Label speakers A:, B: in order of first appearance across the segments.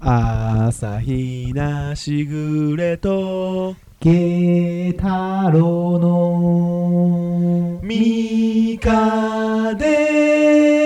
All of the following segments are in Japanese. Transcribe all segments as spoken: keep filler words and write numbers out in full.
A: 朝日なしぐれと
B: 慶太郎の
A: みかで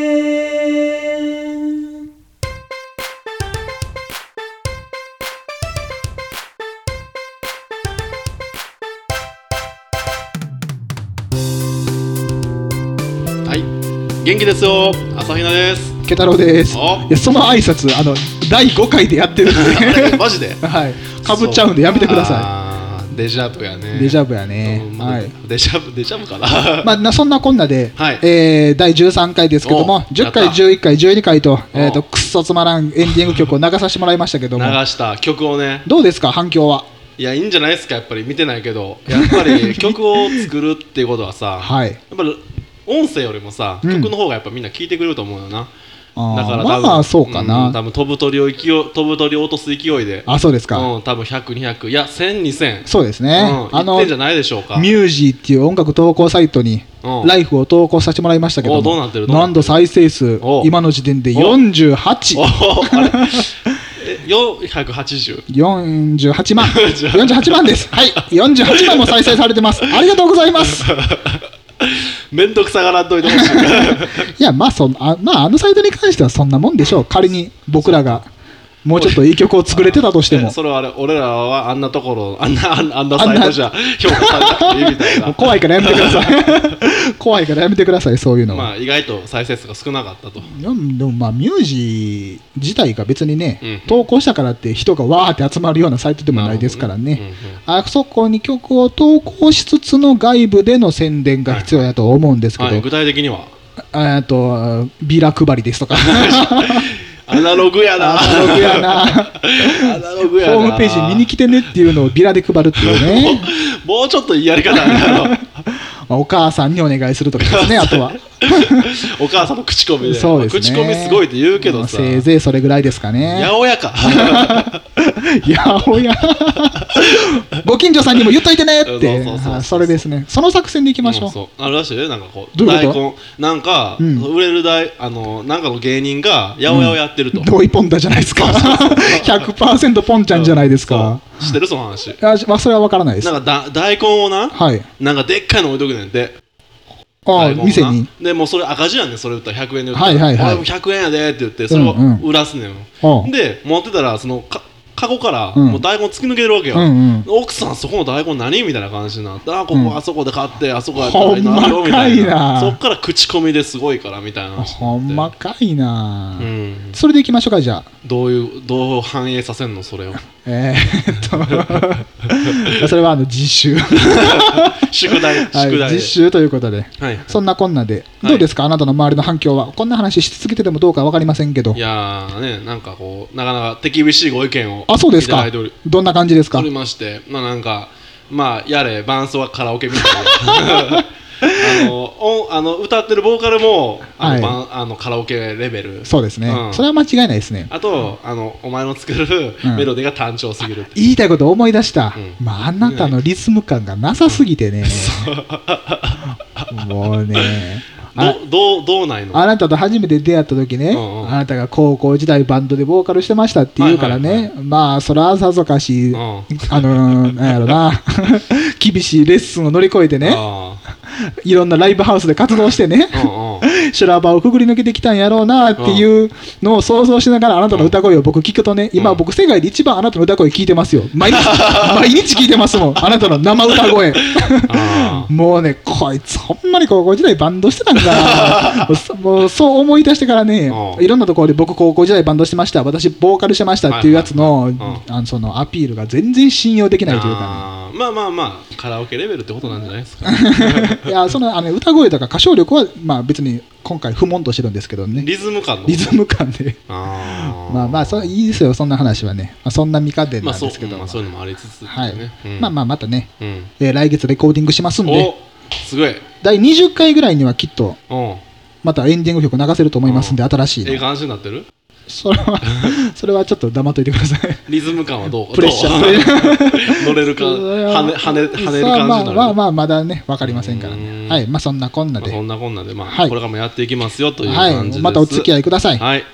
C: 元気ですよ。朝比奈です。
B: 慶太郎です。いやその挨拶あのだいごかいでやってるんで
C: マジで
B: はいかぶっちゃうんでやめてください。
C: あデジャブやね。
B: デジャブやね、うんはい、
C: デジャブデジャブかな
B: まあなそんなこんなで、はいえー、だいじゅうさんかいですけどもじゅっかいじゅういっかいじゅうにかいと、えー、とくっそつまらんエンディング曲を流させてもらいましたけども
C: 流した曲をね
B: どうですか反響は。
C: いやいいんじゃないですか。やっぱり見てないけどやっぱり曲を作るっていうことはさ、はい、やっぱり音声よりもさ、うん、曲の方がやっぱみんな聴いてくれると思うよな。だから多分
B: まあそうかな、
C: うん、多分飛ぶ鳥を勢い飛ぶ鳥を落とす勢いで
B: あそうですか、
C: うん、多分ひゃく、にひゃくいやせん、にせん
B: そうですね、
C: うん、あのいってんじゃないでしょうか。
B: ミュージーっていう音楽投稿サイトに、うん、ライフを投稿させてもらいましたけども
C: どうなってる
B: なんと再生数今の時点でよんじゅうはち
C: あれよんひゃくはちじゅう
B: よんじゅうはちまんよんじゅうはちまんですはいよんじゅうはちまんも再生されてますありがとうございます
C: めんどくさがらんといてほしい
B: いやまあそあまああのサイトに関してはそんなもんでしょう。仮に僕らがもうちょっといい曲を作れてたとしても
C: それはあれ俺らはあんなところあんなあんな、あんなサイトじゃ評価されなくていいみたいな
B: 怖いからやめてください怖いからやめてくださいそういうのは。
C: まあ意外と再生数が少なかったと。
B: でもまあミュージー自体が別にね、うん、投稿したからって人がわーって集まるようなサイトでもないですからね、ねうんうん、あそこに曲を投稿しつつの外部での宣伝が必要だと思うんですけど、はいはい、
C: 具体的には
B: あとビラ配りですとか
C: アナログやな
B: アナログやなアナログやなホームページ見に来てねっていうのをビラで配るっていうね
C: もうちょっといいやり方あるやろ
B: お母さんにお願いするとかですねあとは
C: お母さんの口コミで
B: そうですね、
C: 口コミすごいって言うけどさ
B: せいぜいそれぐらいですかね。
C: 八百屋か
B: 八百屋ご近所さんにも言っといてねってそれですね。その作戦でいきましょう、うん、そう
C: あるらしいね。なんかこう
B: どういうこと
C: 大根なんか、うん、売れる大あのなんかの芸人が八百屋をやってると、
B: うん、同意ポンタじゃないですかひゃくパーセント ポンちゃんじゃないですか、
C: うん、知ってるその話。
B: あ、まあ、それは分からないです。
C: なんかだ大根をな、はい、なんかでっかいの置いとくねんて。
B: ああ店に
C: でもうそれ赤字やねん。それ売ったらひゃくえんで売ったら、
B: はいはいはい、
C: ひゃくえんやでって言ってそれを売らすねん、うんうん、で持ってたらそのかカゴからもう大根突き抜けてるわけよ、うんうん、奥さんそこの大根何みたいな感じになって、あここあそこで買って、うん、あそこやったらいいなよみたいな、そっから口コミですごいからみたいな話。
B: ほんまかいな、うん、それでいきましょうか。じゃあ
C: どういうどう反映させんのそれを
B: えー、っとそれはあの実習
C: 宿題、宿題、
B: はい、実習ということで、はい、そんなこんなで、はい、どうですかあなたの周りの反響は。こんな話し続けててもどうか分かりませんけど。
C: いやーねなんかこうなかなか手厳しいご意見を
B: あそうですか。どんな感じですか。
C: おりましてまあなんかまあやれ伴奏はカラオケみたいなあのおあの歌ってるボーカルもあの、はい、あのカラオケレベル。
B: そうですね、うん、それは間違いないですね。
C: あとあのお前の作るメロディーが単調すぎるって、
B: うん、言いたいこと思い出した、うんまあ、あなたのリズム感がなさすぎてね、うん、もうね
C: ど, ど, どうないの。
B: あなたと初めて出会った時ね、うんうん、あなたが高校時代バンドでボーカルしてましたって言うからね、はいはいはい、まあそれはさぞかし、うん、あのー、なんやろな厳しいレッスンを乗り越えてねいろんなライブハウスで活動してね、うんうん、修羅場をくぐり抜けてきたんやろうなっていうのを想像しながらあなたの歌声を僕聞くとね、今僕世界で一番あなたの歌声聞いてますよ。毎日毎日聞いてますもんあなたの生歌声もうねこいつほんまに高校時代バンドしてたんだもうそう思い出してからねいろんなところで僕高校時代バンドしてました私ボーカルしてましたっていうやつ の,、はいはいはい、あのそのアピールが全然信用できないというかね。
C: まあまあまあカラオケレベルってことなんじゃないですか
B: いやそのあの歌声とか歌唱力はまあ別に今回不問としてるんですけどね。
C: リズム感の
B: リズム感であまあまあそいいですよそんな話はね、まあ、そんな見方なんですけど、
C: まあ、そう、まあ、そういうのもありつつ、ね
B: はい
C: うん、
B: まあまあまたね、うんえー、来月レコーディングしますんで
C: すごい
B: だいにじゅっかいぐらいにはきっとまたエンディング曲流せると思いますんで新しいの
C: ええ感じになってる
B: それはそれはちょっと黙っといてください。
C: リズム感はどう
B: プレッシャー
C: 乗れるか跳ね跳ね跳ねる感じになる。
B: まあまあまあまだね分かりませんからね。はいまあそんなこんなで、
C: まあ、そんなこんなでまあ、はい、これからもやっていきますよという感じです。
B: はいまたお付き合いください。
C: はい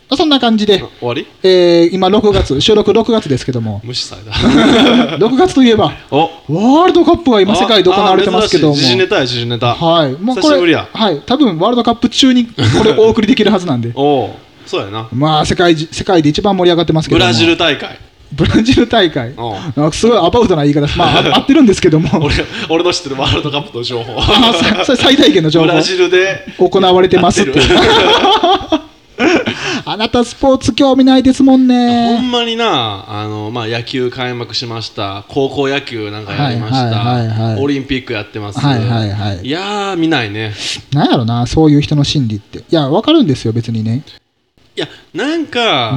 B: そんな感じで
C: 終わり、
B: えー、今ろくがつ収録ろくがつですけども
C: 無視された
B: ろくがつといえばワールドカップが今世界で行われてますけども、
C: 時事ネタや時事ネタ、
B: はい、もうこれ
C: 久しぶりや、
B: はい、多分ワールドカップ中にこれお送りできるはずなんで
C: おそうやな、
B: まあ世界世界で一番盛り上がってますけども、
C: ブラジル大会
B: ブラジル大会なんかすごいアバウトな言い方です、まあ合ってるんですけども
C: 俺, 俺の知ってるワールドカップの情報
B: あそれ最大限の情報
C: ブラジルで
B: 行われてますってあなたスポーツ興味ないですもんね。
C: ほんまになあの、まあ、野球開幕しました、高校野球なんかやりました、はいはいはいはい、オリンピックやってます、
B: はいはいはい、
C: いやー見ないね。
B: なんやろなそういう人の心理って。いや分かるんですよ別にね。
C: いやなんか、うん、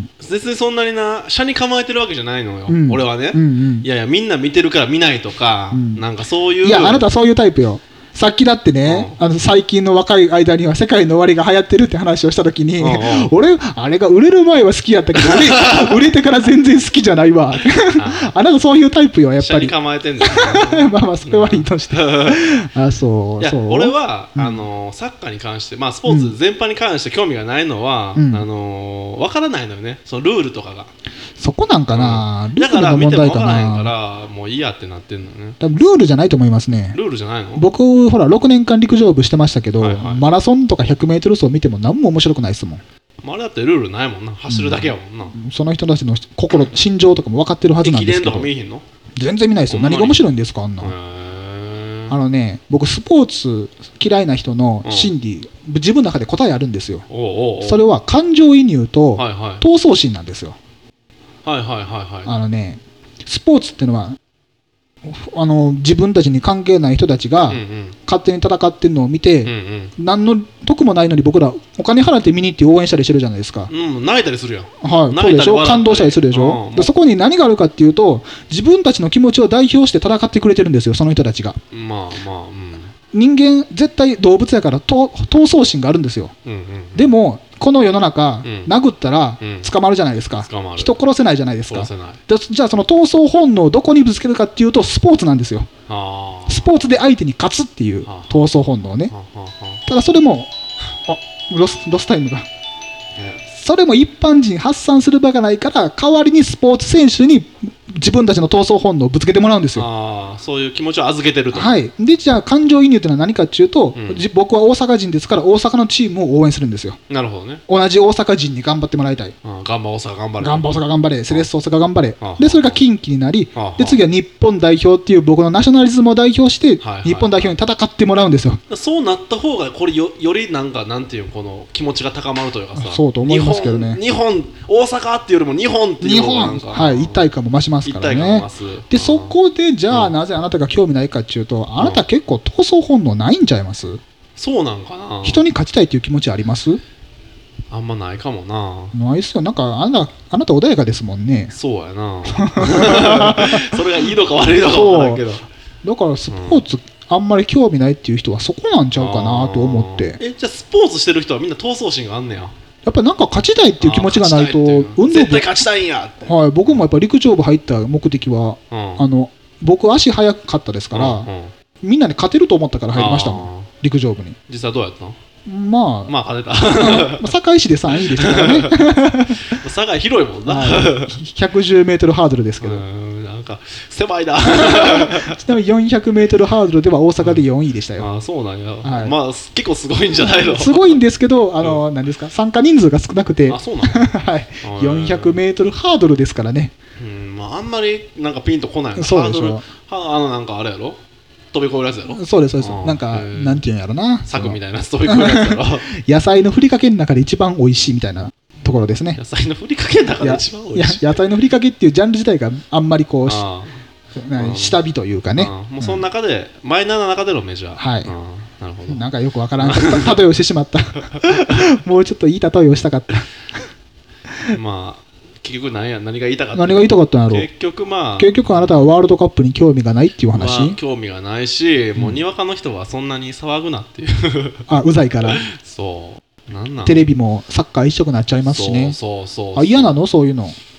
C: 別にそんなにな車に構えてるわけじゃないのよ、うん、俺はね、うんうん、いやいやみんな見てるから見ないとか、うん、なんかそういう。
B: いやあなたはそういうタイプよ。さっきだってね、うん、あの最近の若い間には世界の終わりが流行ってるって話をしたときに、うんうん、俺あれが売れる前は好きやったけど売れてから全然好きじゃないわあなたそういうタイプよやっぱり。
C: 下に構えてんだよ、ね、
B: まあまあそれはいいとしてあそう
C: いや
B: そう
C: 俺は、うん、あのサッカーに関して、まあ、スポーツ全般に関して興味がないのは、うん、あの分からないのよね、そのルールとかが。
B: そこなんかな、
C: うん、だから見ても分からへんからもういいやってなってんのね。
B: 多分ルールじゃないと思いますね。
C: ルールじゃないの？
B: 僕ほらろくねんかん陸上部してましたけど、はいはい、マラソンとかひゃくメートル走見ても何も面白くないですもん。
C: あれだってルールないもんな、走るだけやもんな、
B: うん、その人たちの心、心情とかも分かってるはずなんですけど。
C: 駅伝とか見えへんの？全
B: 然見ないですよ。何が面白いんですかあんな。あのね、僕スポーツ嫌いな人の心理、うん、自分の中で答えあるんですよ。おうおうおう、それは感情移入と闘争心なんですよ。
C: はいはいはいはい、
B: あのね、スポーツっていうのはあの自分たちに関係ない人たちが勝手に戦ってるのを見て、うんうん、何の得もないのに僕らお金払って見に行って応援したりしてるじゃないですか、
C: うん、泣いたりするやん、
B: はい、そうでしょ、感動したりするでしょ、うん、でそこに何があるかっていうと自分たちの気持ちを代表して戦ってくれてるんですよ、その人たちが。まあまあ、うん、人間絶対動物やから闘争心があるんですよ、うんうんうん、でもこの世の中、うん、殴ったら捕まるじゃないですか、うん、人殺せないじゃないですか。でじゃあその闘争本能をどこにぶつけるかっていうとスポーツなんですよ。スポーツで相手に勝つっていう闘争本能ね。ただそれもあロス、ロスタイムが、それも一般人発散する場がないから代わりにスポーツ選手に自分たちの闘争本能をぶつけてもらうんですよ。
C: ああ、そういう気持ちを預けてると。
B: はい。でじゃあ感情移入というのは何かっていうと、うん、僕は大阪人ですから大阪のチームを応援するんですよ。
C: なるほどね。
B: 同じ大阪人に頑張ってもらいたい。
C: ああ、頑張大阪頑張れ。
B: 頑張大阪頑張れ。セレッソ大阪頑張れ。でそれが近畿になり、で次は日本代表っていう僕のナショナリズムを代表して、はいはい、日本代表に戦ってもらうんですよ。
C: そうなった方がこれ よ, よりなんかなんていうこの気持ちが高まるというかさ。
B: そうと思いますけどね。
C: 日本、日本大阪っていうよりも日本っていうのがなんか、
B: はい、一体感も増しますからね。でそこでじゃあなぜあなたが興味ないかっていうと、あなた結構闘争本能ないんちゃいます？
C: そうなんかな。
B: 人に勝ちたいっていう気持ちあります？
C: あんまないかもな。
B: ないっすよ。なんかあなた、あなた穏やかですもんね。
C: そうやなそれがいいのか悪いのか分からんけど、
B: だからスポーツ、うん、あんまり興味ないっていう人はそこなんちゃうかなと思って。
C: えじゃあスポーツしてる人はみんな闘争心があんねや。
B: やっぱりなんか勝ちたいっていう気持ちがないと運動部、
C: 絶対勝ちたいんやって、
B: はい、僕もやっぱり陸上部入った目的は、うん、あの僕足速かったですから、うんうん、みんなに勝てると思ったから入りましたもん、陸上部に。
C: 実際どうやったの？
B: まあ、
C: まあ勝て
B: た堺市でさんいでしたからね
C: 堺広いもんな、
B: はい、ひゃくじゅうメートルハードルですけど、
C: うんなんか狭いな
B: ちなみによんひゃくメートルハードルでは大阪でよんいでしたよ、うん、
C: ああそうなんや、はい、まあ結構すごいんじゃないの
B: すごいんですけど、あの、うん、何ですか、参加人数が少なくて、
C: あそうなの
B: はい、よんひゃくメートルハードルですからね、
C: うんまあ、あんまりなんかピンとこないな。
B: そうでしょう。
C: はあのなんかあれやろ、飛び越えるやつやろ。
B: そうですそうです。なんかなんていうんやろな、
C: 柵みたいな飛び越えるやつやろ
B: 野菜のふりかけの中で一番美味しいみたいなところですね。
C: 野菜のふりかけの中で一番美味しい。
B: いや野菜のふりかけっていうジャンル自体があんまりこう下火というかね、
C: もうその中で、うん、マイナーな中でのメジャー。はい、うん、
B: なるほど。なんかよくわからん例えをしてしまったもうちょっといい例えをしたかった
C: まあ結局何や何が言いたかった
B: 何が言いたかったんやろ。
C: 結局まあ
B: 結局あなたはワールドカップに興味がないっていう話、
C: まあ、興味がないし、もうにわかの人はそんなに騒ぐなっていう
B: あうざいから
C: そうなんなん
B: テレビもサッカー一色になっちゃいますしね。
C: そうそうそうそう。
B: あ嫌なのそういうの。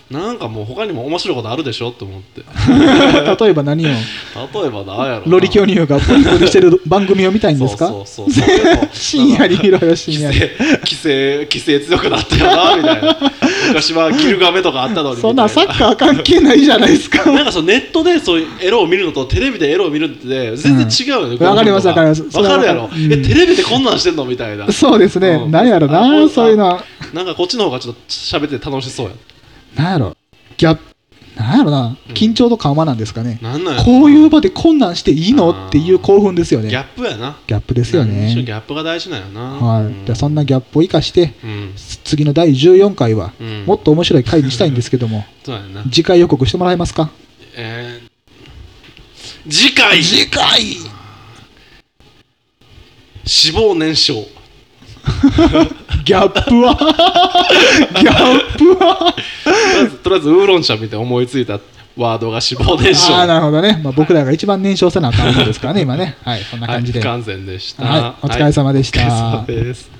C: なんかもう他にも面白いことあるでしょって思って
B: 例えば何を例
C: えば何やろ
B: ロリキョニューがポリポリしてる番組を見たいんですか
C: そうそうそうそう
B: 深夜に見ろよ深夜に
C: 規制規制強くなったよなみたいな昔はギルガメとかあったのに
B: そんなサッカー関係ないじゃないですか
C: なんかそのネットでそういうエロを見るのとテレビでエロを見るって全然違うよね、
B: うん、わかりますわかります
C: わかるやろ、うん、えテレビでこんなんしてんのみたいな
B: そうですね、うん、何やろなそういうのは
C: なんかこっちの方がちょっと喋って楽しそうや
B: 何やろギャップなんやろな、緊張と緩和なんですかね、
C: うん、なんなんや
B: こういう場でこんなんしていいのっていう興奮ですよね。
C: ギャップやな
B: ギャップですよね。
C: ギャップが大事なんやな、
B: はい、
C: うん、
B: じゃあそんなギャップを生かして、
C: うん、
B: 次のだいじゅうよんかいは、うん、もっと面白い回にしたいんですけども、
C: そうやな、
B: 次回予告してもらえますか。
C: えー、次回
B: 次回
C: 脂肪燃焼
B: ギャップはギャップは
C: とりあえずウーロン茶見て思いついたワードが脂肪燃焼。
B: ああなるほどね、まあ、僕らが一番燃焼せなあかんのですからね今ねはいそんな感じで、
C: はい、不完全でした、
B: はい、お疲れ様でした、
C: はい、お疲れ様です。